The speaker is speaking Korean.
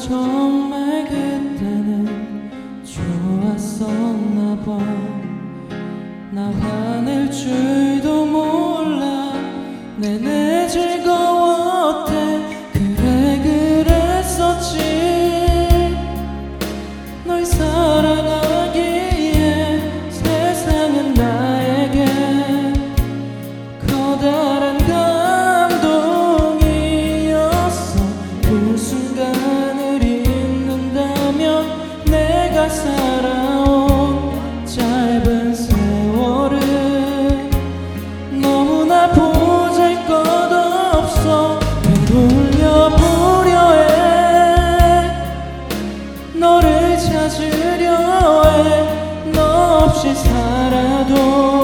정말 그때는 좋았었나 봐. 나 화낼 줄도 몰라 내내 즐거웠대. 그래 그랬었지. 널 사랑하기에 세상은 나에게 커다란 감동이었어. 그 순간을 잊는다면 내가 살아온 짧은 세월은 너무나 보잘것없어. 되돌려보려 해. 너를 찾으려 해. 너 없이 살아도